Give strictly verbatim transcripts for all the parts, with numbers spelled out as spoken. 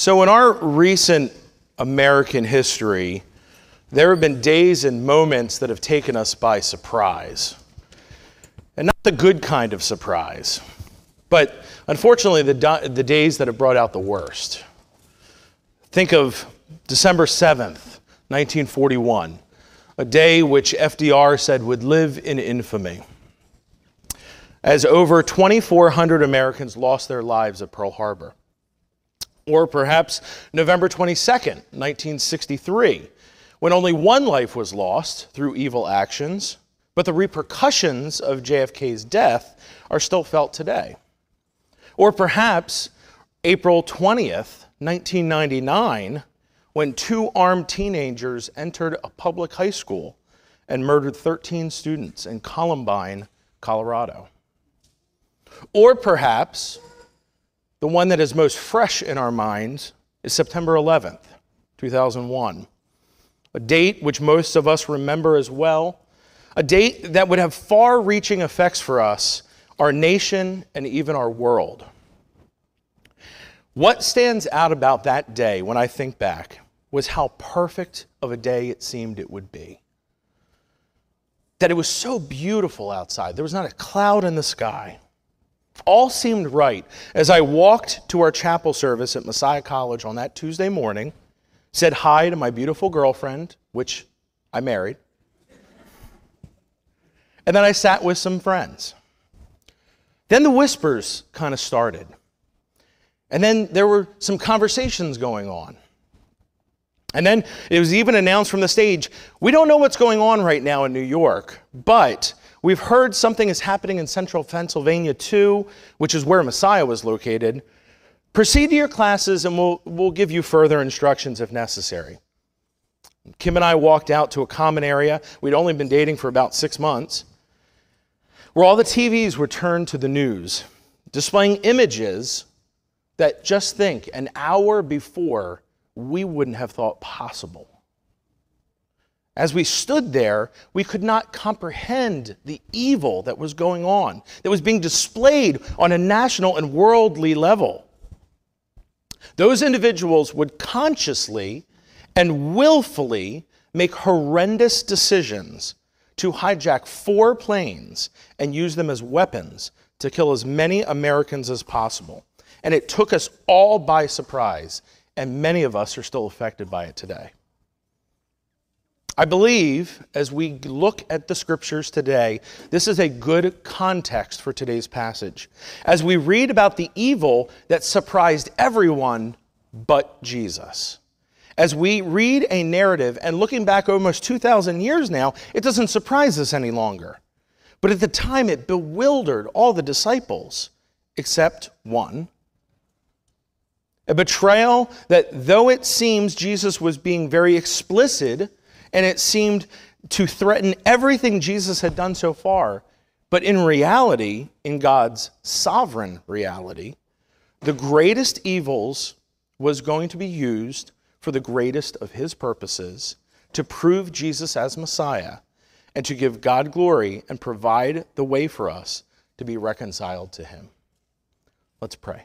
So in our recent American history, there have been days and moments that have taken us by surprise. And not the good kind of surprise, but unfortunately the, the days that have brought out the worst. Think of December seventh, nineteen forty-one, a day which F D R said would live in infamy, as over twenty-four hundred Americans lost their lives at Pearl Harbor. Or perhaps November twenty-second, nineteen sixty-three, when only one life was lost through evil actions, but the repercussions of J F K's death are still felt today. Or perhaps April twentieth, nineteen ninety-nine, when two armed teenagers entered a public high school and murdered thirteen students in Columbine, Colorado. Or perhaps the one that is most fresh in our minds is September eleventh, two thousand one, a date which most of us remember as well, a date that would have far-reaching effects for us, our nation, and even our world. What stands out about that day when I think back was how perfect of a day it seemed it would be. That it was so beautiful outside. There was not a cloud in the sky. All seemed right as I walked to our chapel service at Messiah College on that Tuesday morning, said hi to my beautiful girlfriend, which I married, and then I sat with some friends. Then the whispers kind of started. And then there were some conversations going on. And then it was even announced from the stage, we don't know what's going on right now in New York, but we've heard something is happening in central Pennsylvania too, which is where Messiah was located. Proceed to your classes and we'll, we'll give you further instructions if necessary. Kim and I walked out to a common area. We'd only been dating for about six months, where all the T Vs were turned to the news, displaying images that, just think, an hour before we wouldn't have thought possible. As we stood there, we could not comprehend the evil that was going on, that was being displayed on a national and worldly level. Those individuals would consciously and willfully make horrendous decisions to hijack four planes and use them as weapons to kill as many Americans as possible. And it took us all by surprise, and many of us are still affected by it today. I believe, as we look at the scriptures today, this is a good context for today's passage, as we read about the evil that surprised everyone but Jesus. As we read a narrative, and looking back almost two thousand years now, it doesn't surprise us any longer. But at the time, it bewildered all the disciples, except one. A betrayal that, though it seems Jesus was being very explicit, and it seemed to threaten everything Jesus had done so far, but in reality, in God's sovereign reality, the greatest evils was going to be used for the greatest of his purposes, to prove Jesus as Messiah, and to give God glory and provide the way for us to be reconciled to him. Let's pray.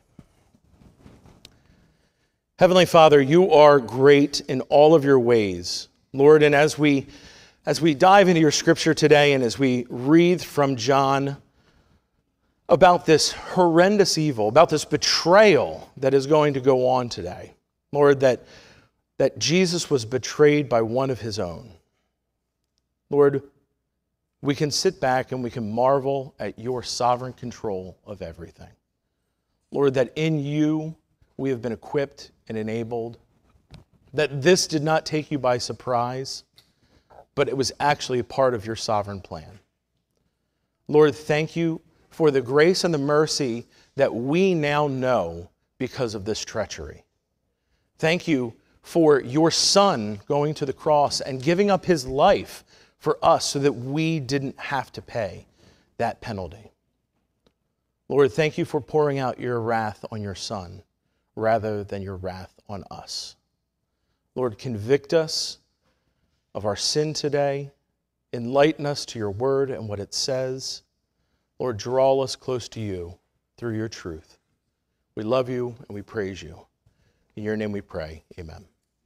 Heavenly Father, you are great in all of your ways, Lord, and as we as we dive into your scripture today and as we read from John about this horrendous evil, about this betrayal that is going to go on today, Lord, that, that Jesus was betrayed by one of his own. Lord, we can sit back and we can marvel at your sovereign control of everything. Lord, that in you we have been equipped and enabled, that this did not take you by surprise, but it was actually a part of your sovereign plan. Lord, thank you for the grace and the mercy that we now know because of this treachery. Thank you for your Son going to the cross and giving up his life for us so that we didn't have to pay that penalty. Lord, thank you for pouring out your wrath on your Son rather than your wrath on us. Lord, convict us of our sin today. Enlighten us to your word and what it says. Lord, draw us close to you through your truth. We love you and we praise you. In your name we pray. Amen.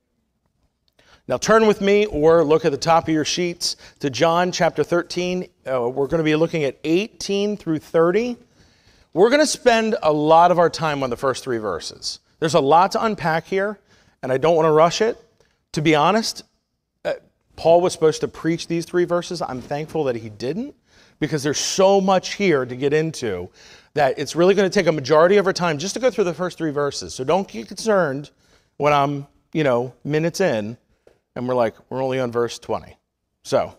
Now turn with me or look at the top of your sheets to John chapter thirteen. Uh, we're going to be looking at eighteen through thirty. We're going to spend a lot of our time on the first three verses. There's a lot to unpack here, and I don't want to rush it. To be honest, uh, Paul was supposed to preach these three verses. I'm thankful that he didn't, because there's so much here to get into that it's really going to take a majority of our time just to go through the first three verses. So don't get concerned when I'm, you know, minutes in, and we're like, we're only on verse twenty. So,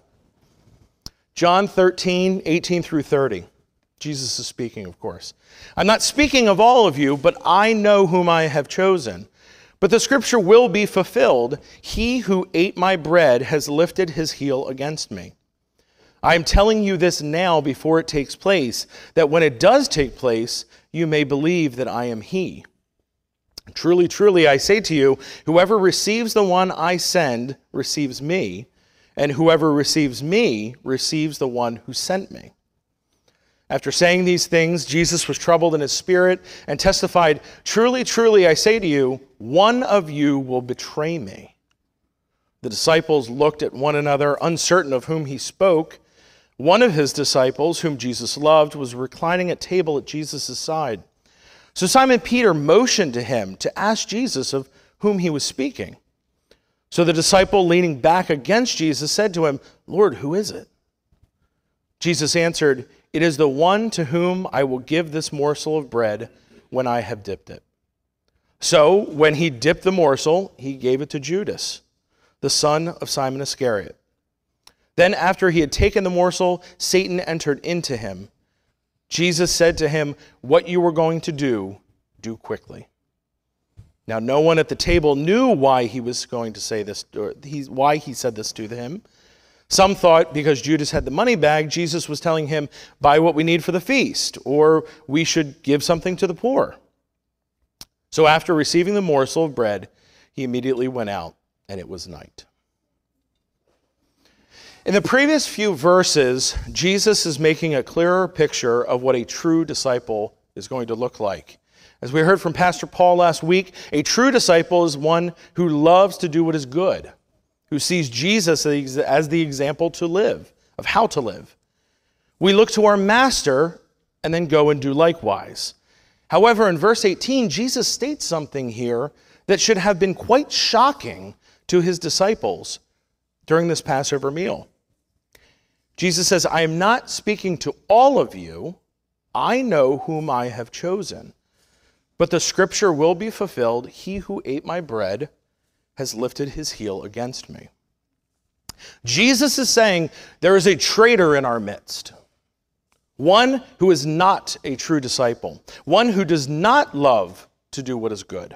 John thirteen, eighteen through thirty. Jesus is speaking, of course. I'm not speaking of all of you, but I know whom I have chosen. But the scripture will be fulfilled. He who ate my bread has lifted his heel against me. I am telling you this now before it takes place, that when it does take place, you may believe that I am he. Truly, truly, I say to you, whoever receives the one I send receives me, and whoever receives me receives the one who sent me. After saying these things, Jesus was troubled in his spirit and testified, truly, truly, I say to you, one of you will betray me. The disciples looked at one another, uncertain of whom he spoke. One of his disciples, whom Jesus loved, was reclining at table at Jesus' side. So Simon Peter motioned to him to ask Jesus of whom he was speaking. So the disciple, leaning back against Jesus, said to him, Lord, who is it? Jesus answered, it is the one to whom I will give this morsel of bread when I have dipped it. So when he dipped the morsel, he gave it to Judas, the son of Simon Iscariot. Then after he had taken the morsel, Satan entered into him. Jesus said to him, what you were going to do, do quickly. Now no one at the table knew why he was going to say this, or he, why he said this to him. Some thought because Judas had the money bag, Jesus was telling him, buy what we need for the feast, or we should give something to the poor. So after receiving the morsel of bread, he immediately went out, and it was night. In the previous few verses, Jesus is making a clearer picture of what a true disciple is going to look like. As we heard from Pastor Paul last week, a true disciple is one who loves to do what is good, who sees Jesus as the example to live, of how to live. We look to our master and then go and do likewise. However, in verse eighteen, Jesus states something here that should have been quite shocking to his disciples during this Passover meal. Jesus says, I am not speaking to all of you. I know whom I have chosen. But the scripture will be fulfilled. He who ate my bread has lifted his heel against me. Jesus is saying there is a traitor in our midst. One who is not a true disciple. One who does not love to do what is good.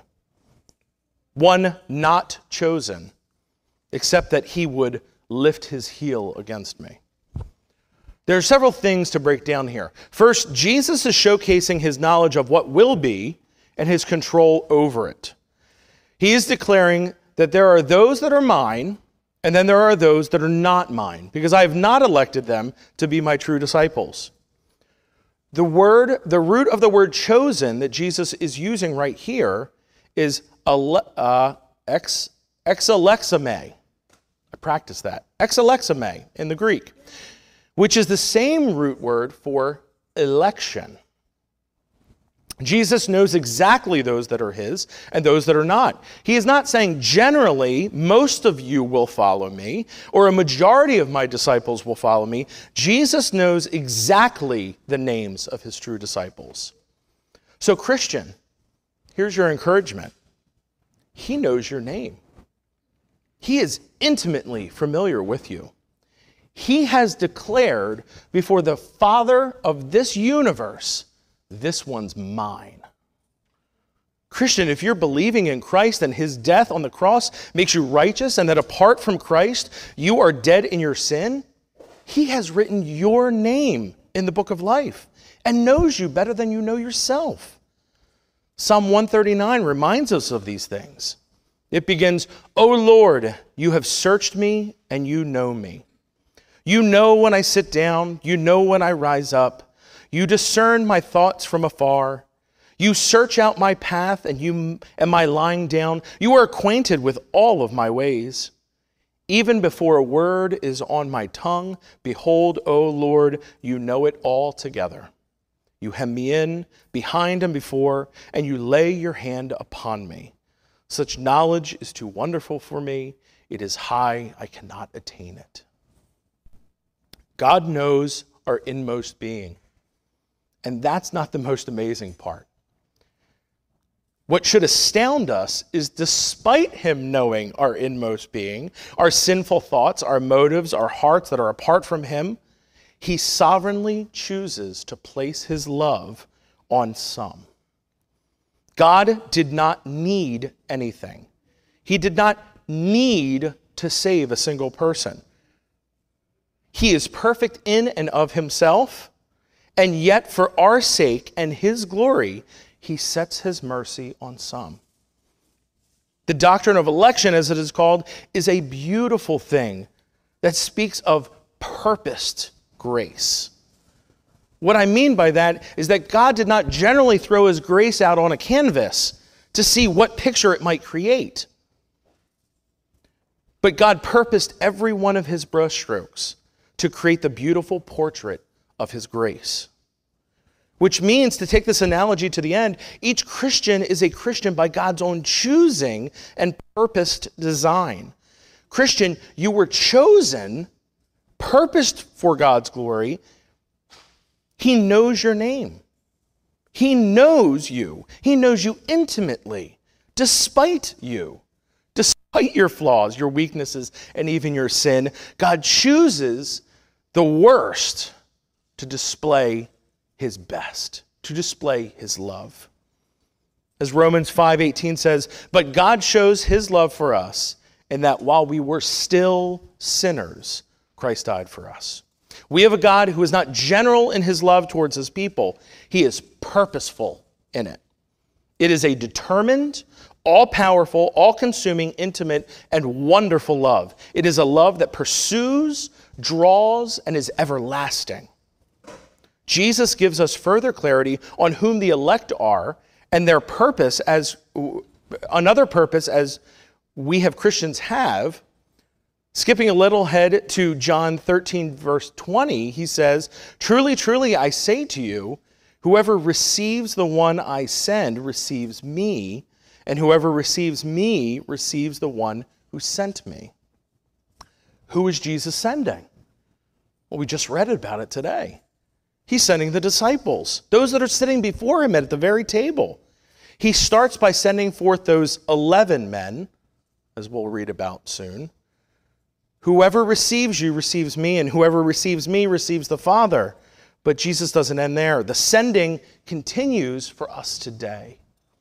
One not chosen, except that he would lift his heel against me. There are several things to break down here. First, Jesus is showcasing his knowledge of what will be and his control over it. He is declaring that there are those that are mine, and then there are those that are not mine, because I have not elected them to be my true disciples. The word, the root of the word chosen that Jesus is using right here is uh, ex, exalexame. I practiced that. Exalexame in the Greek, which is the same root word for election. Jesus knows exactly those that are his and those that are not. He is not saying generally, most of you will follow me, or a majority of my disciples will follow me. Jesus knows exactly the names of his true disciples. So Christian, here's your encouragement. He knows your name. He is intimately familiar with you. He has declared before the Father of this universe, this one's mine. Christian, if you're believing in Christ and his death on the cross makes you righteous, and that apart from Christ, you are dead in your sin, he has written your name in the book of life and knows you better than you know yourself. Psalm one thirty-nine reminds us of these things. It begins, O Lord, you have searched me and you know me. You know when I sit down, you know when I rise up. You discern my thoughts from afar. You search out my path and you and my lying down. You are acquainted with all of my ways. Even before a word is on my tongue, behold, O Lord, you know it all together. You hem me in, behind and before, and you lay your hand upon me. Such knowledge is too wonderful for me. It is high, I cannot attain it. God knows our inmost being. And that's not the most amazing part. What should astound us is despite him knowing our inmost being, our sinful thoughts, our motives, our hearts that are apart from him, he sovereignly chooses to place his love on some. God did not need anything. He did not need to save a single person. He is perfect in and of himself, and yet for our sake and his glory, he sets his mercy on some. The doctrine of election, as it is called, is a beautiful thing that speaks of purposed grace. What I mean by that is that God did not generally throw his grace out on a canvas to see what picture it might create. But God purposed every one of his brushstrokes to create the beautiful portrait of his grace. Which means, to take this analogy to the end, each Christian is a Christian by God's own choosing and purposed design. Christian, you were chosen, purposed for God's glory. He knows your name. He knows you. He knows you intimately, despite you, despite your flaws, your weaknesses, and even your sin. God chooses the worst to display his best, to display his love. As Romans five eighteen says, but God shows his love for us in that while we were still sinners, Christ died for us. We have a God who is not general in his love towards his people. He is purposeful in it. It is a determined, all-powerful, all-consuming, intimate, and wonderful love. It is a love that pursues, draws, and is everlasting. Jesus gives us further clarity on whom the elect are and their purpose as another purpose as we have Christians have. Skipping a little ahead to John thirteen, verse twenty, he says, truly, truly, I say to you, whoever receives the one I send receives me, and whoever receives me receives the one who sent me. Who is Jesus sending? Well, we just read about it today. He's sending the disciples, those that are sitting before him at the very table. He starts by sending forth those eleven men, as we'll read about soon. Whoever receives you receives me, and whoever receives me receives the Father. But Jesus doesn't end there. The sending continues for us today.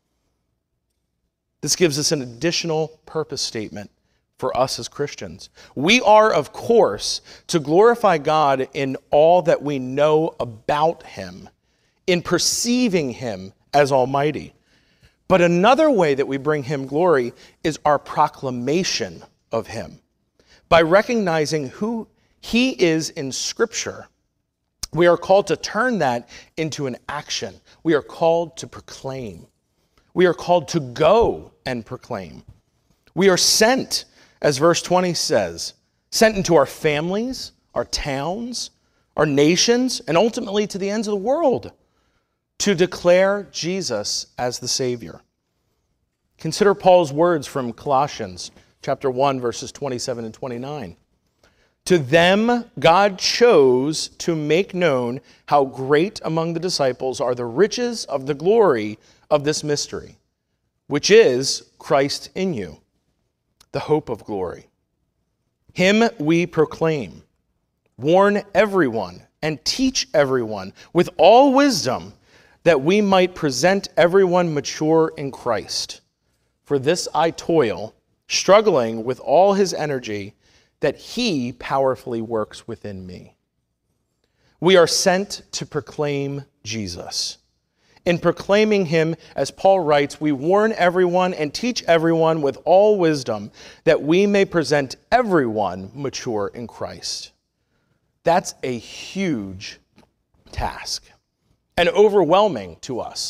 This gives us an additional purpose statement for us as Christians. We are, of course, to glorify God in all that we know about him, in perceiving him as almighty. But another way that we bring him glory is our proclamation of him. By recognizing who he is in Scripture, we are called to turn that into an action. We are called to proclaim. We are called to go and proclaim. We are sent, as verse twenty says, sent into our families, our towns, our nations, and ultimately to the ends of the world to declare Jesus as the Savior. Consider Paul's words from Colossians chapter one, verses twenty-seven and twenty-nine. To them God chose to make known how great among the disciples are the riches of the glory of this mystery, which is Christ in you, the hope of glory. Him we proclaim, warn everyone, and teach everyone with all wisdom, that we might present everyone mature in Christ. For this I toil, struggling with all his energy, that he powerfully works within me. We are sent to proclaim Jesus. In proclaiming him, as Paul writes, we warn everyone and teach everyone with all wisdom, that we may present everyone mature in Christ. That's a huge task and overwhelming to us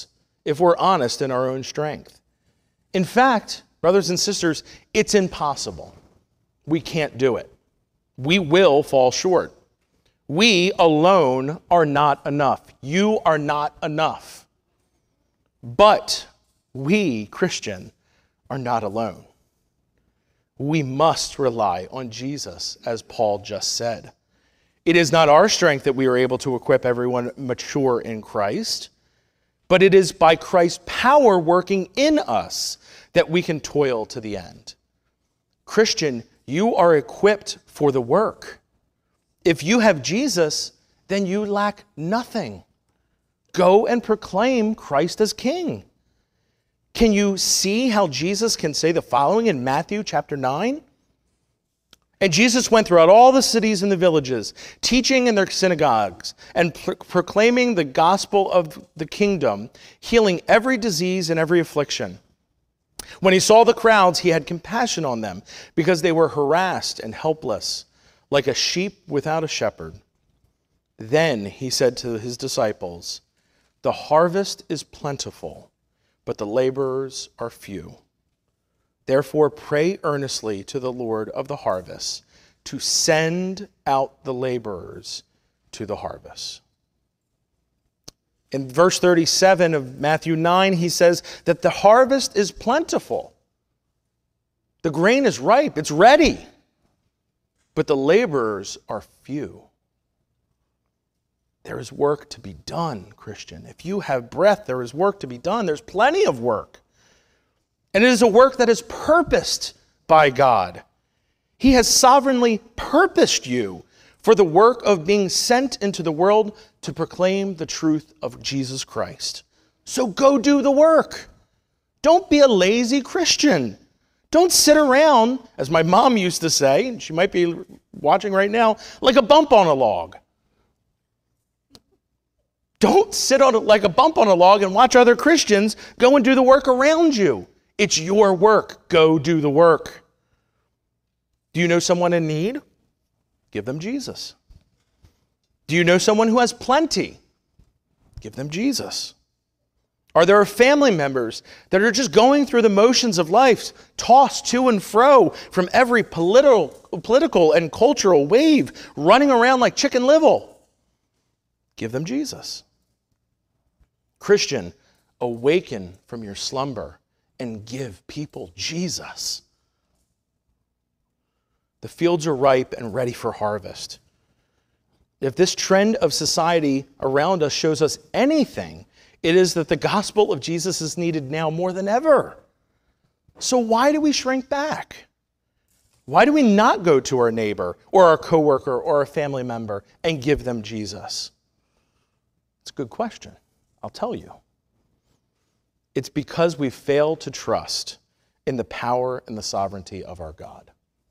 if we're honest in our own strength. In fact, brothers and sisters, it's impossible. We can't do it. We will fall short. We alone are not enough. You are not enough. But we, Christian, are not alone. We must rely on Jesus, as Paul just said. It is not our strength that we are able to equip everyone mature in Christ, but it is by Christ's power working in us that we can toil to the end. Christian, you are equipped for the work. If you have Jesus, then you lack nothing. Go and proclaim Christ as King. Can you see how Jesus can say the following in Matthew chapter nine? And Jesus went throughout all the cities and the villages, teaching in their synagogues and pro- proclaiming the gospel of the kingdom, healing every disease and every affliction. When he saw the crowds, he had compassion on them because they were harassed and helpless, like a sheep without a shepherd. Then he said to his disciples, "The harvest is plentiful, but the laborers are few. Therefore, pray earnestly to the Lord of the harvest to send out the laborers to the harvest." In verse thirty-seven of Matthew nine, he says that the harvest is plentiful. The grain is ripe, it's ready, but the laborers are few. There is work to be done, Christian. If you have breath, there is work to be done. There's plenty of work. And it is a work that is purposed by God. He has sovereignly purposed you for the work of being sent into the world to proclaim the truth of Jesus Christ. So go do the work. Don't be a lazy Christian. Don't sit around, as my mom used to say, and she might be watching right now, like a bump on a log. Don't sit on it like a bump on a log and watch other Christians go and do the work around you. It's your work. Go do the work. Do you know someone in need? Give them Jesus. Do you know someone who has plenty? Give them Jesus. Are there family members that are just going through the motions of life, tossed to and fro from every political, political and cultural wave, running around like Chicken Little? Give them Jesus. Christian, awaken from your slumber and give people Jesus. The fields are ripe and ready for harvest. If this trend of society around us shows us anything, it is that the gospel of Jesus is needed now more than ever. So why do we shrink back? Why do we not go to our neighbor or our coworker or a family member and give them Jesus? It's a good question. I'll tell you. It's because we fail to trust in the power and the sovereignty of our God.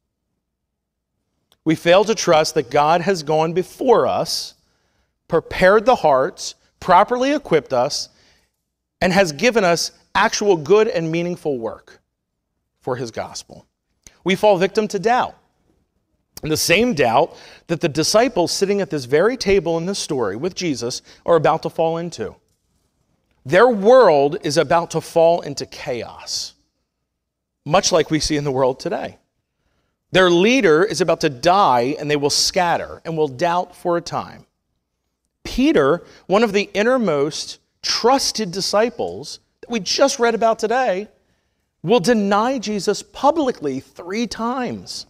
We fail to trust that God has gone before us, prepared the hearts, properly equipped us, and has given us actual good and meaningful work for his gospel. We fall victim to doubt. And the same doubt that the disciples sitting at this very table in this story with Jesus are about to fall into. Their world is about to fall into chaos, much like we see in the world today. Their leader is about to die, and they will scatter and will doubt for a time. Peter, one of the innermost trusted disciples that we just read about today, will deny Jesus publicly three times.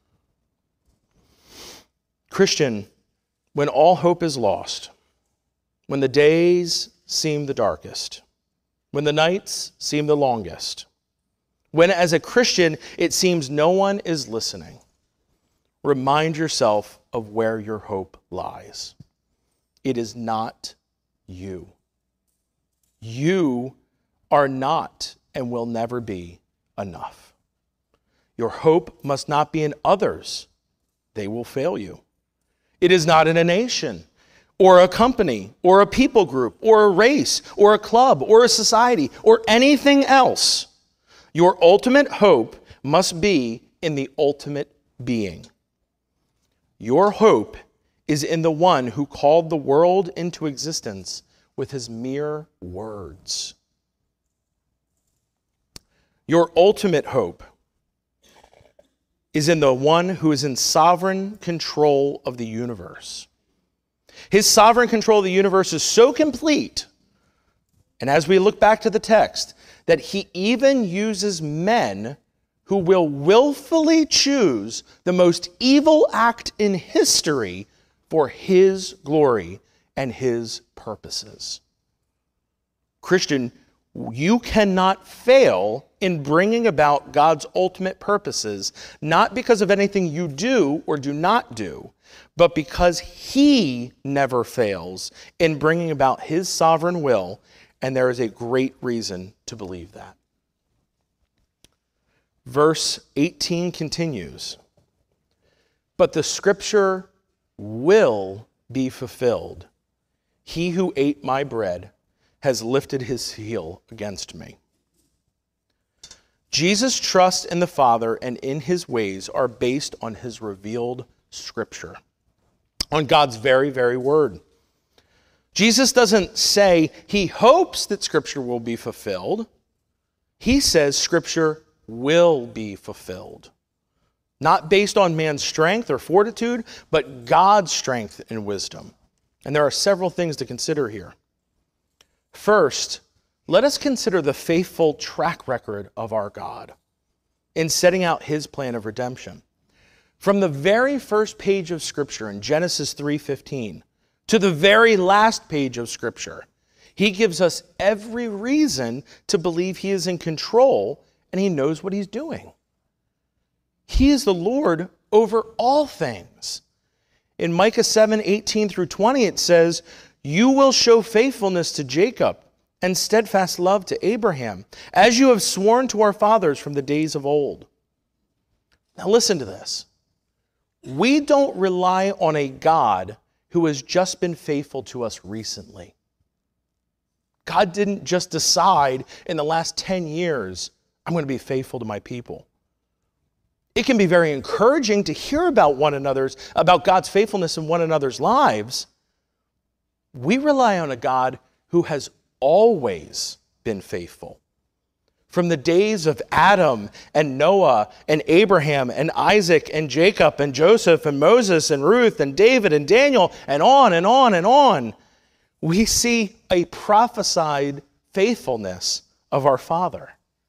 Christian, when all hope is lost, when the days seem the darkest, when the nights seem the longest, when as a Christian it seems no one is listening, remind yourself of where your hope lies. It is not you. You are not and will never be enough. Your hope must not be in others. They will fail you. It is not in a nation, or a company, or a people group, or a race, or a club, or a society, or anything else. Your ultimate hope must be in the ultimate being. Your hope is in the one who called the world into existence with his mere words. Your ultimate hope is in the one who is in sovereign control of the universe. His sovereign control of the universe is so complete, and as we look back to the text, that he even uses men who will willfully choose the most evil act in history for his glory and his purposes. Christian, you cannot fail in bringing about God's ultimate purposes, not because of anything you do or do not do, but because he never fails in bringing about his sovereign will, and there is a great reason to believe that. Verse eighteen continues, "But the scripture will be fulfilled. He who ate my bread has lifted his heel against me." Jesus' trust in the Father and in his ways are based on his revealed scripture, on God's very, very word. Jesus doesn't say he hopes that scripture will be fulfilled. He says scripture will be fulfilled. Not based on man's strength or fortitude, but God's strength and wisdom. And there are several things to consider here. First, let us consider the faithful track record of our God in setting out his plan of redemption. From the very first page of Scripture in Genesis three fifteen to the very last page of Scripture, he gives us every reason to believe he is in control and he knows what he's doing. He is the Lord over all things. In Micah seven eighteen through twenty, it says, "You will show faithfulness to Jacob and steadfast love to Abraham, as you have sworn to our fathers from the days of old." Now listen to this. We don't rely on a God who has just been faithful to us recently. God didn't just decide in the last ten years, I'm going to be faithful to my people. It can be very encouraging to hear about one another's, about God's faithfulness in one another's lives. We rely on a God who has always been faithful. From the days of Adam and Noah and Abraham and Isaac and Jacob and Joseph and Moses and Ruth and David and Daniel and on and on and on, we see a prophesied faithfulness of our Father.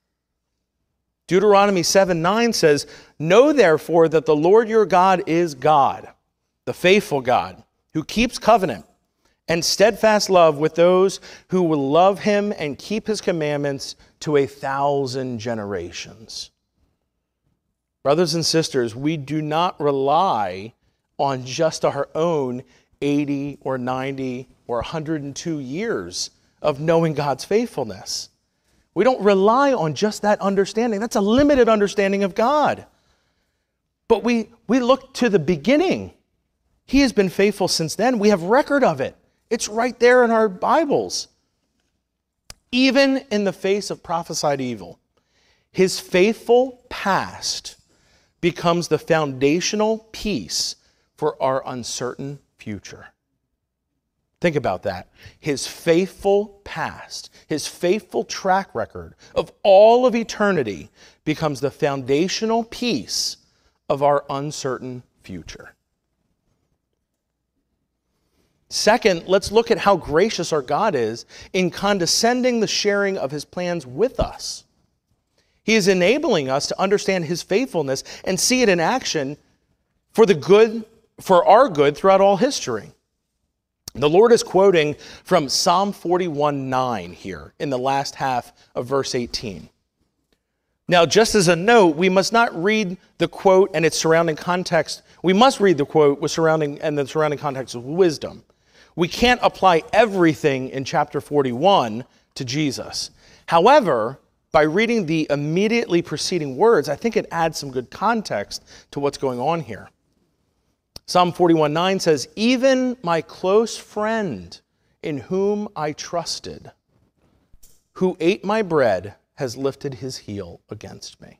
Deuteronomy seven nine says, "Know therefore that the Lord your God is God, the faithful God, who keeps covenant and steadfast love with those who will love him and keep his commandments to a thousand generations." Brothers and sisters, we do not rely on just our own eighty or ninety or one hundred two years of knowing God's faithfulness. We don't rely on just that understanding. That's a limited understanding of God. But we, we look to the beginning. He has been faithful since then. We have record of it. It's right there in our Bibles. Even in the face of prophesied evil, his faithful past becomes the foundational piece for our uncertain future. Think about that. His faithful past, his faithful track record of all of eternity becomes the foundational piece of our uncertain future. Second, let's look at how gracious our God is in condescending the sharing of his plans with us. He is enabling us to understand his faithfulness and see it in action for the good, for our good throughout all history. The Lord is quoting from Psalm forty-one nine here in the last half of verse eighteen. Now, just as a note, we must not read the quote and its surrounding context. We must read the quote with surrounding and the surrounding context of wisdom. We can't apply everything in chapter forty-one to Jesus. However, by reading the immediately preceding words, I think it adds some good context to what's going on here. Psalm forty-one nine says, "Even my close friend in whom I trusted, who ate my bread, has lifted his heel against me."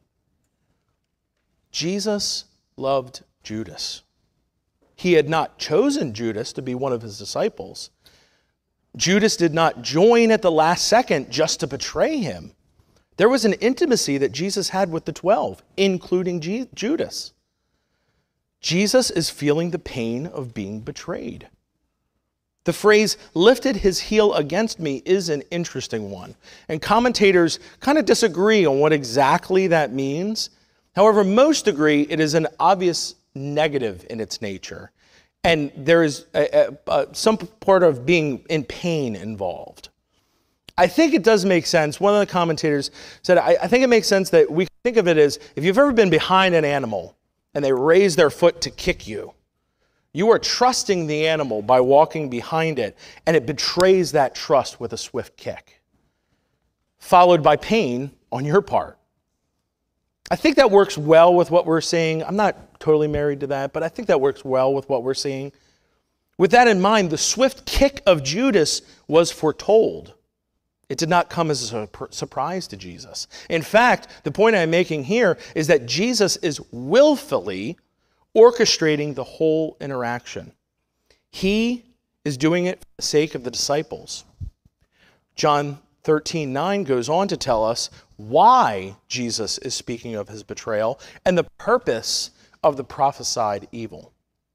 Jesus loved Judas. He had not chosen Judas to be one of his disciples. Judas did not join at the last second just to betray him. There was an intimacy that Jesus had with the twelve, including G- Judas. Jesus is feeling the pain of being betrayed. The phrase, lifted his heel against me, is an interesting one. And commentators kind of disagree on what exactly that means. However, most agree it is an obvious negative in its nature. And there is a, a, a, some part of being in pain involved. I think it does make sense. One of the commentators said, I, I think it makes sense that we think of it as, if you've ever been behind an animal and they raise their foot to kick you, you are trusting the animal by walking behind it, and it betrays that trust with a swift kick, followed by pain on your part. I think that works well with what we're seeing. I'm not totally married to that, but I think that works well with what we're seeing. With that in mind, the swift kick of Judas was foretold. It did not come as a surprise to Jesus. In fact, the point I'm making here is that Jesus is willfully orchestrating the whole interaction. He is doing it for the sake of the disciples. John thirteen nine goes on to tell us why Jesus is speaking of his betrayal and the purpose of the prophesied evil.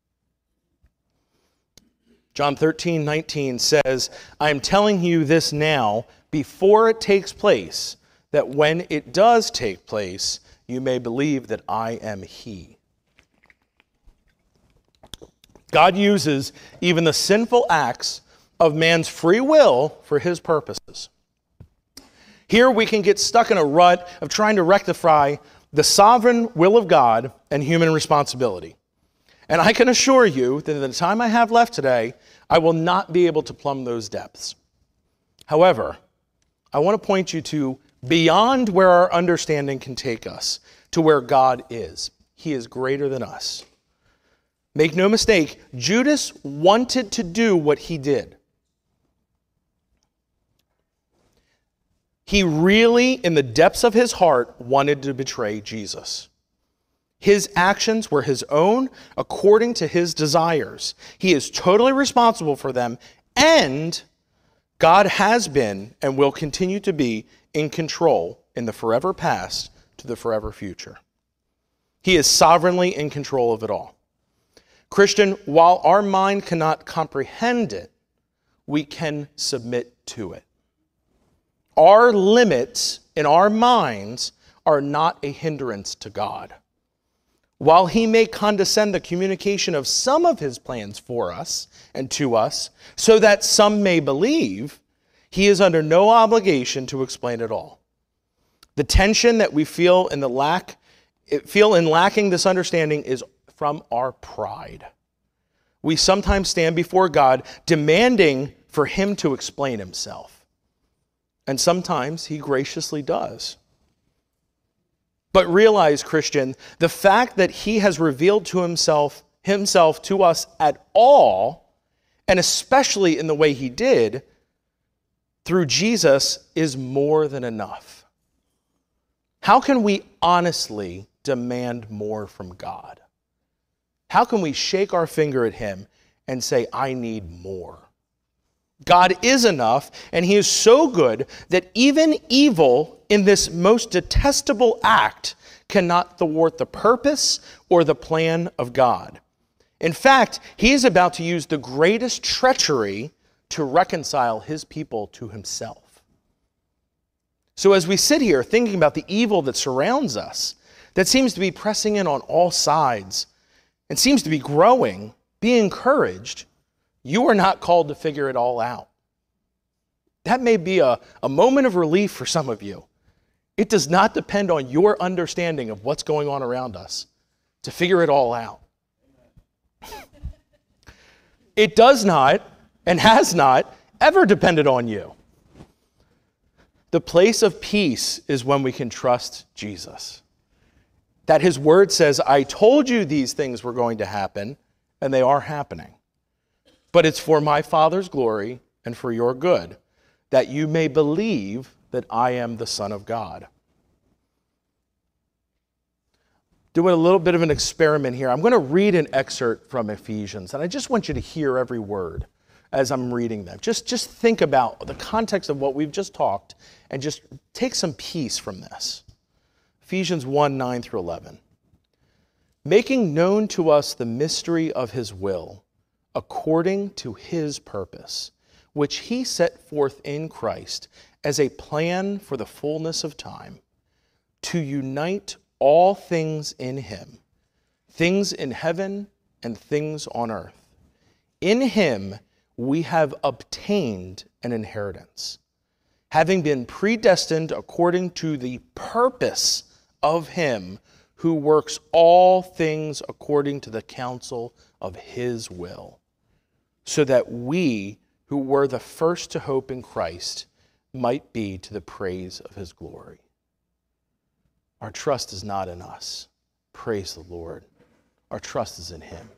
John thirteen nineteen says, I am telling you this now before it takes place, that when it does take place, you may believe that I am he. God uses even the sinful acts of man's free will for his purposes. Here we can get stuck in a rut of trying to rectify the sovereign will of God and human responsibility. And I can assure you that in the time I have left today, I will not be able to plumb those depths. However, I want to point you to beyond where our understanding can take us, to where God is. He is greater than us. Make no mistake, Judas wanted to do what he did. He really, in the depths of his heart, wanted to betray Jesus. His actions were his own according to his desires. He is totally responsible for them, and God has been and will continue to be in control in the forever past to the forever future. He is sovereignly in control of it all. Christian, while our mind cannot comprehend it, we can submit to it. Our limits in our minds are not a hindrance to God. While he may condescend the communication of some of his plans for us and to us, so that some may believe, he is under no obligation to explain it all. The tension that we feel in the lack, feel in lacking this understanding is from our pride. We sometimes stand before God demanding for him to explain himself. And sometimes he graciously does. But realize, Christian, the fact that he has revealed to himself, himself to us at all, and especially in the way he did, through Jesus, is more than enough. How can we honestly demand more from God? How can we shake our finger at him and say, I need more? God is enough, and he is so good that even evil in this most detestable act cannot thwart the purpose or the plan of God. In fact, he is about to use the greatest treachery to reconcile his people to himself. So as we sit here thinking about the evil that surrounds us, that seems to be pressing in on all sides and seems to be growing, be encouraged. You are not called to figure it all out. That may be a, a moment of relief for some of you. It does not depend on your understanding of what's going on around us to figure it all out. It does not and has not ever depended on you. The place of peace is when we can trust Jesus. That his word says, I told you these things were going to happen, and they are happening. But it's for my Father's glory and for your good, that you may believe that I am the Son of God. Doing a little bit of an experiment here. I'm going to read an excerpt from Ephesians, and I just want you to hear every word. as I'm reading them. Just, just think about the context of what we've just talked and just take some peace from this. Ephesians one, nine through eleven. Making known to us the mystery of his will, according to his purpose, which he set forth in Christ as a plan for the fullness of time, to unite all things in him, things in heaven and things on earth. In him we have obtained an inheritance, having been predestined according to the purpose of him who works all things according to the counsel of his will, so that we who were the first to hope in Christ might be to the praise of his glory. Our trust is not in us. Praise the Lord. Our trust is in him.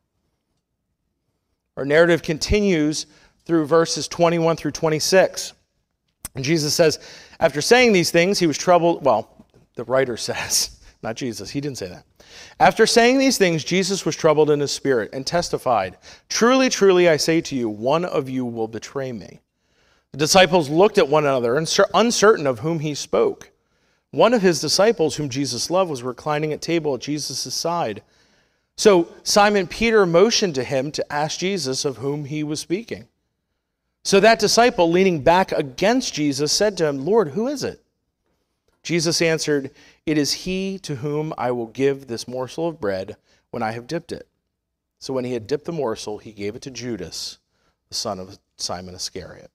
Our narrative continues through verses twenty-one through twenty-six. And Jesus says, after saying these things, he was troubled. Well, the writer says, not Jesus, he didn't say that. After saying these things, Jesus was troubled in his spirit and testified, truly, truly, I say to you, one of you will betray me. The disciples looked at one another, uncertain of whom he spoke. One of his disciples, whom Jesus loved, was reclining at table at Jesus' side. So Simon Peter motioned to him to ask Jesus of whom he was speaking. So that disciple, leaning back against Jesus, said to him, Lord, who is it? Jesus answered, it is he to whom I will give this morsel of bread when I have dipped it. So when he had dipped the morsel, he gave it to Judas, the son of Simon Iscariot.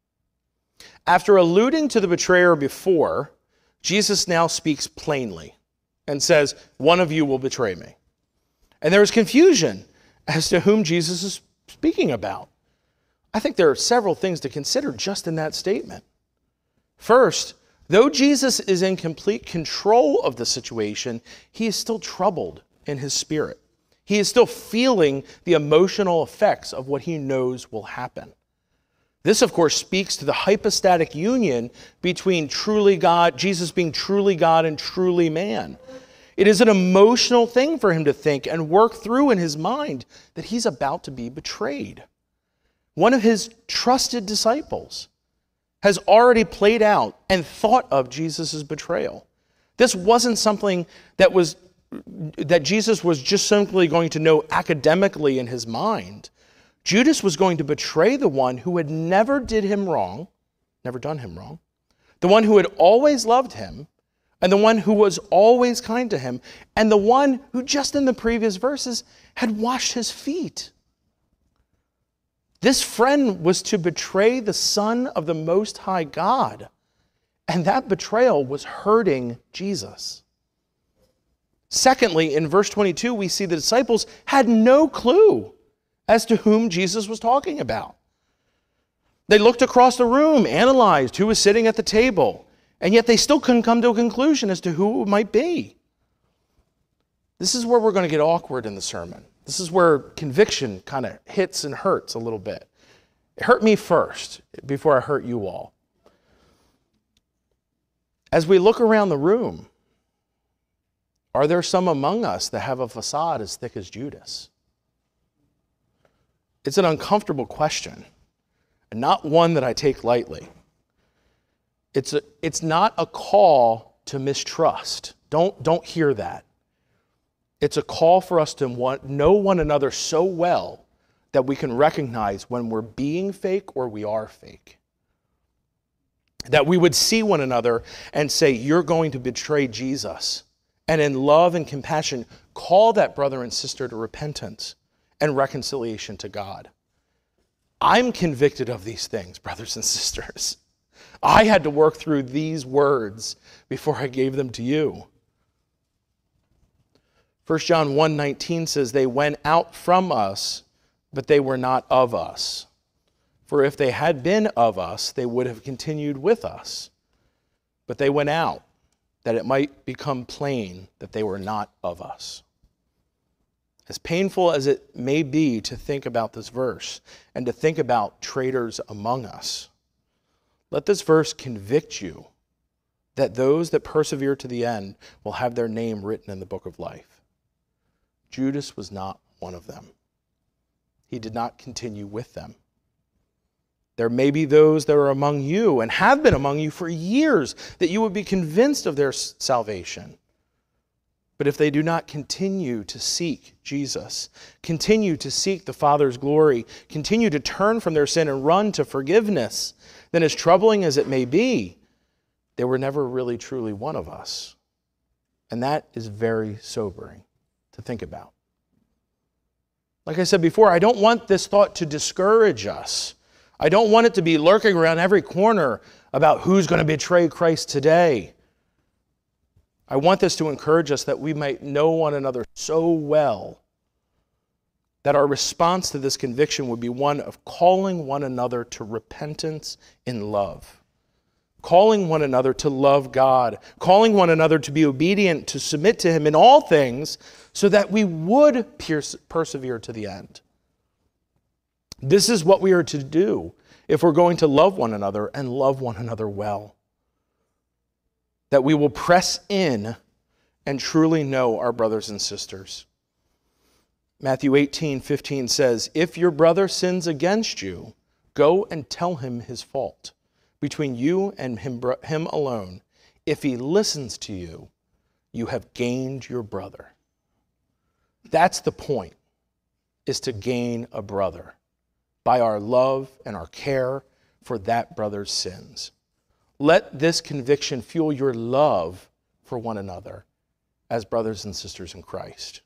After alluding to the betrayer before, Jesus now speaks plainly and says, one of you will betray me. And there is confusion as to whom Jesus is speaking about. I think there are several things to consider just in that statement. First, though Jesus is in complete control of the situation, he is still troubled in his spirit. He is still feeling the emotional effects of what he knows will happen. This, of course, speaks to the hypostatic union between truly God, Jesus being truly God and truly man. It is an emotional thing for him to think and work through in his mind that he's about to be betrayed. One of his trusted disciples has already played out and thought of Jesus' betrayal. This wasn't something that was that Jesus was just simply going to know academically in his mind. Judas was going to betray the one who had never did him wrong, never done him wrong, the one who had always loved him, and the one who was always kind to him, and the one who just in the previous verses had washed his feet. This friend was to betray the Son of the Most High God, and that betrayal was hurting Jesus. Secondly, in verse twenty-two, we see the disciples had no clue as to whom Jesus was talking about. They looked across the room, analyzed who was sitting at the table, and yet they still couldn't come to a conclusion as to who it might be. This is where we're going to get awkward in the sermon. This is where conviction kind of hits and hurts a little bit. It hurt me first before I hurt you all. As we look around the room, are there some among us that have a facade as thick as Judas? It's an uncomfortable question, and not one that I take lightly. It's, a, it's not a call to mistrust. Don't, don't hear that. It's a call for us to want, know one another so well that we can recognize when we're being fake or we are fake. That we would see one another and say, you're going to betray Jesus. And in love and compassion, call that brother and sister to repentance and reconciliation to God. I'm convicted of these things, brothers and sisters. I had to work through these words before I gave them to you. First John one nineteen says, they went out from us, but they were not of us. For if they had been of us, they would have continued with us. But they went out, that it might become plain that they were not of us. As painful as it may be to think about this verse and to think about traitors among us, let this verse convict you that those that persevere to the end will have their name written in the book of life. Judas was not one of them. He did not continue with them. There may be those that are among you and have been among you for years, that you would be convinced of their salvation. But if they do not continue to seek Jesus, continue to seek the Father's glory, continue to turn from their sin and run to forgiveness, then as troubling as it may be, they were never really truly one of us. And that is very sobering to think about. Like I said before, I don't want this thought to discourage us. I don't want it to be lurking around every corner about who's going to betray Christ today. I want this to encourage us that we might know one another so well that our response to this conviction would be one of calling one another to repentance in love, calling one another to love God, calling one another to be obedient, to submit to Him in all things, so that we would perse- persevere to the end. This is what we are to do if we're going to love one another and love one another well. That we will press in and truly know our brothers and sisters. Matthew eighteen fifteen says, "If your brother sins against you, go and tell him his fault, between you and him, him alone. If he listens to you, you have gained your brother." That's the point, is to gain a brother by our love and our care for that brother's sins. Let this conviction fuel your love for one another as brothers and sisters in Christ.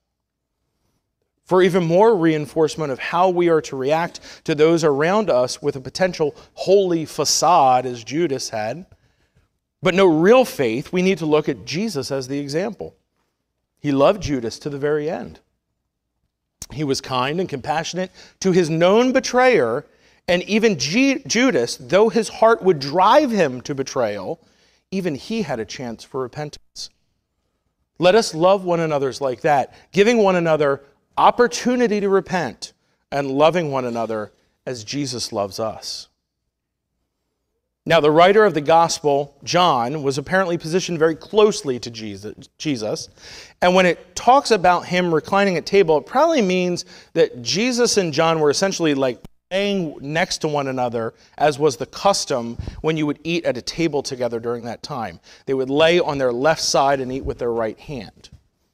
For even more reinforcement of how we are to react to those around us with a potential holy facade, as Judas had, but no real faith, we need to look at Jesus as the example. He loved Judas to the very end. He was kind and compassionate to his known betrayer, and even G- Judas, though his heart would drive him to betrayal, even he had a chance for repentance. Let us love one another like that, giving one another opportunity to repent and loving one another as Jesus loves us. Now, the writer of the gospel, John, was apparently positioned very closely to Jesus. And when it talks about him reclining at table, it probably means that Jesus and John were essentially like laying next to one another, as was the custom when you would eat at a table together during that time. They would lay on their left side and eat with their right hand.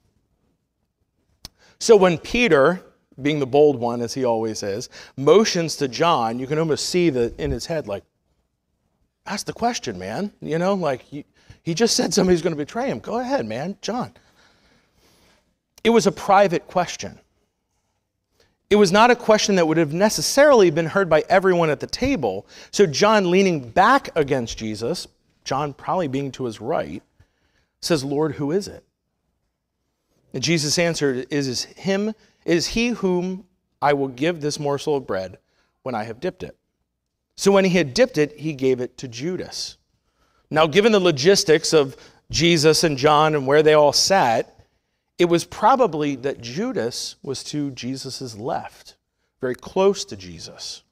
So when Peter, being the bold one as he always is, motions to John, you can almost see the in his head like, ask the question, man. You know, like he, he just said somebody's going to betray him. Go ahead, man, John. It was a private question. It was not a question that would have necessarily been heard by everyone at the table. So John, leaning back against Jesus, John probably being to his right, says, "Lord, who is it?" And Jesus answered, "It is him, it is he whom I will give this morsel of bread when I have dipped it." So when he had dipped it, he gave it to Judas. Now, given the logistics of Jesus and John and where they all sat, it was probably that Judas was to Jesus' left, very close to Jesus.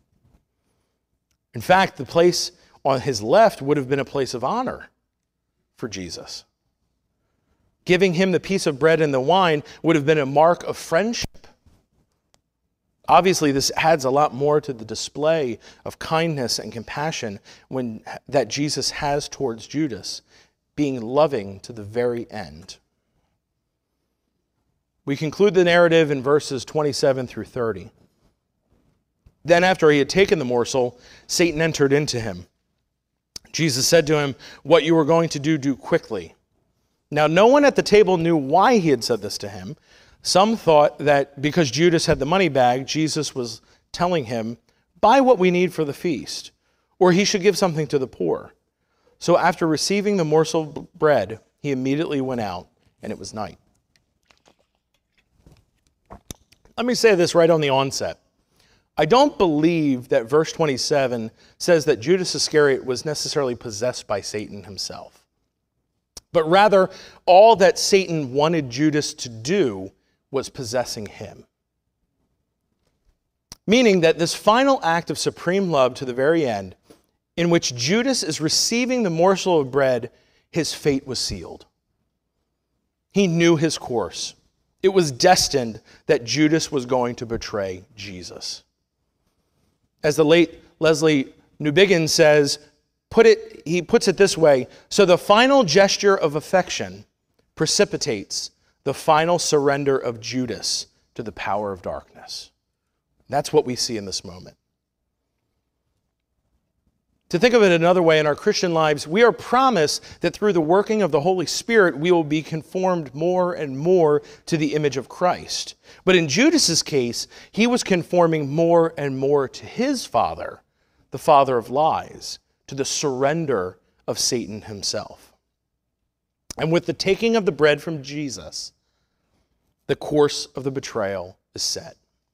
In fact, the place on his left would have been a place of honor for Jesus. Giving him the piece of bread and the wine would have been a mark of friendship. Obviously, this adds a lot more to the display of kindness and compassion when, that Jesus has towards Judas, being loving to the very end. We conclude the narrative in verses twenty-seven through thirty. Then after he had taken the morsel, Satan entered into him. Jesus said to him, "What you are going to do, do quickly." Now no one at the table knew why he had said this to him. Some thought that because Judas had the money bag, Jesus was telling him, "Buy what we need for the feast," or he should give something to the poor. So after receiving the morsel of bread, he immediately went out, and it was night. Let me say this right on the onset. I don't believe that verse twenty-seven says that Judas Iscariot was necessarily possessed by Satan himself, but rather all that Satan wanted Judas to do was possessing him. Meaning that this final act of supreme love to the very end, in which Judas is receiving the morsel of bread, his fate was sealed. He knew his course. It was destined that Judas was going to betray Jesus. As the late Leslie Newbigin says, put it, he puts it this way, so the final gesture of affection precipitates the final surrender of Judas to the power of darkness. That's what we see in this moment. To think of it another way, in our Christian lives, we are promised that through the working of the Holy Spirit, we will be conformed more and more to the image of Christ. But in Judas's case, he was conforming more and more to his father, the father of lies, to the surrender of Satan himself. And with the taking of the bread from Jesus, the course of the betrayal is set.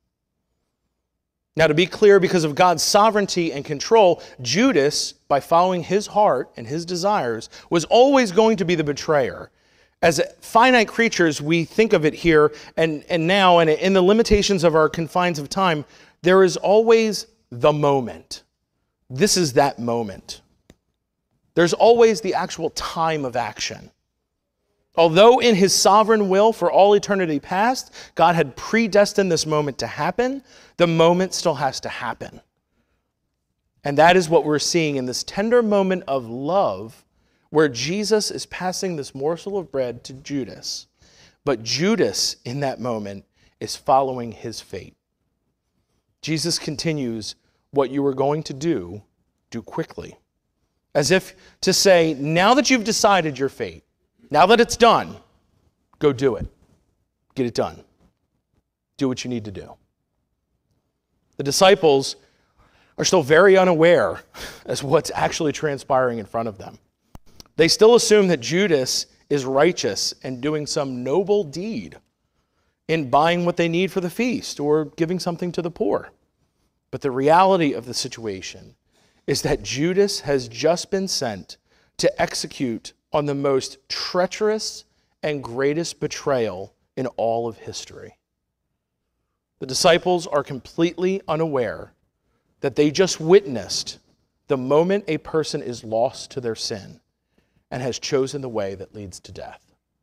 Now, to be clear, because of God's sovereignty and control, Judas, by following his heart and his desires, was always going to be the betrayer. As finite creatures, we think of it here and, and now, and in the limitations of our confines of time, there is always the moment. This is that moment. There's always the actual time of action. Although in his sovereign will for all eternity past, God had predestined this moment to happen, the moment still has to happen. And that is what we're seeing in this tender moment of love where Jesus is passing this morsel of bread to Judas. But Judas, in that moment, is following his fate. Jesus continues, what you were going to do, do quickly. As if to say, now that you've decided your fate, now that it's done, go do it. Get it done. Do what you need to do. The disciples are still very unaware as what's actually transpiring in front of them. They still assume that Judas is righteous and doing some noble deed in buying what they need for the feast or giving something to the poor. But the reality of the situation is that Judas has just been sent to execute on the most treacherous and greatest betrayal in all of history. The disciples are completely unaware that they just witnessed the moment a person is lost to their sin and has chosen the way that leads to death.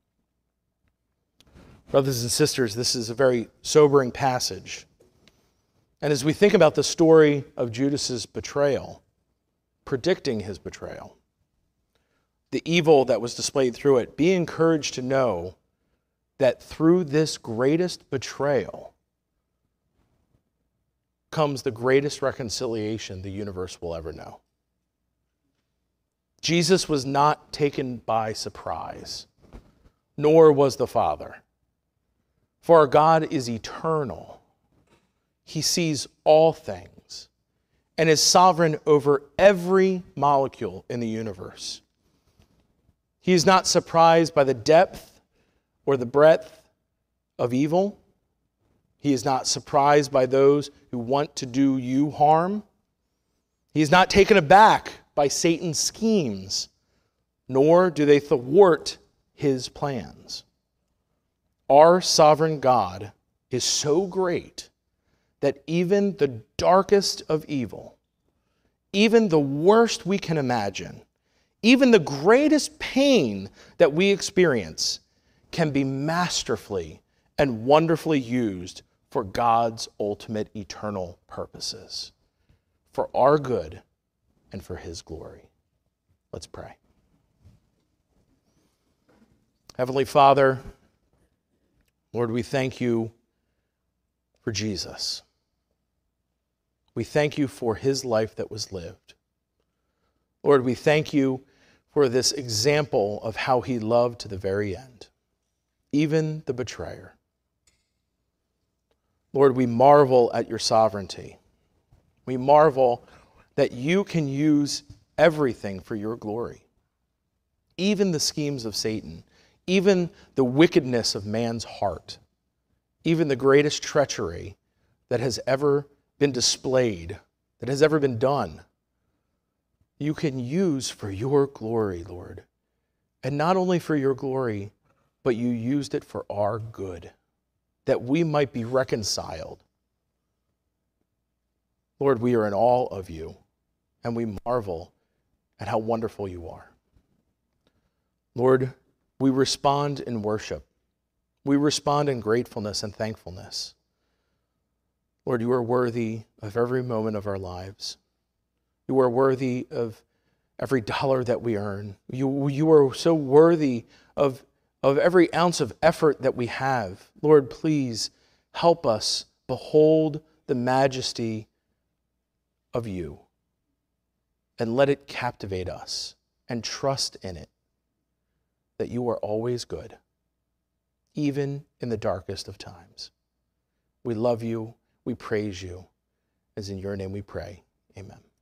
Brothers and sisters, this is a very sobering passage. And as we think about the story of Judas's betrayal, predicting his betrayal, the evil that was displayed through it, be encouraged to know that through this greatest betrayal comes the greatest reconciliation the universe will ever know. Jesus was not taken by surprise, nor was the Father. For our God is eternal. He sees all things and is sovereign over every molecule in the universe. He is not surprised by the depth or the breadth of evil. He is not surprised by those who want to do you harm. He is not taken aback by Satan's schemes, nor do they thwart his plans. Our sovereign God is so great that even the darkest of evil, even the worst we can imagine, even the greatest pain that we experience can be masterfully and wonderfully used for God's ultimate eternal purposes, for our good and for his glory. Let's pray. Heavenly Father, Lord, we thank you for Jesus. We thank you for his life that was lived. Lord, we thank you for this example of how he loved to the very end, even the betrayer. Lord, we marvel at your sovereignty. We marvel that you can use everything for your glory, even the schemes of Satan, even the wickedness of man's heart, even the greatest treachery that has ever been displayed, that has ever been done. You can use for your glory, Lord. And not only for your glory, but you used it for our good, that we might be reconciled. Lord, we are in awe of you, and we marvel at how wonderful you are. Lord, we respond in worship. We respond in gratefulness and thankfulness. Lord, you are worthy of every moment of our lives. You are worthy of every dollar that we earn. You, you are so worthy of, of every ounce of effort that we have. Lord, please help us behold the majesty of you and let it captivate us and trust in it, that you are always good, even in the darkest of times. We love you. We praise you. As in your name we pray. Amen.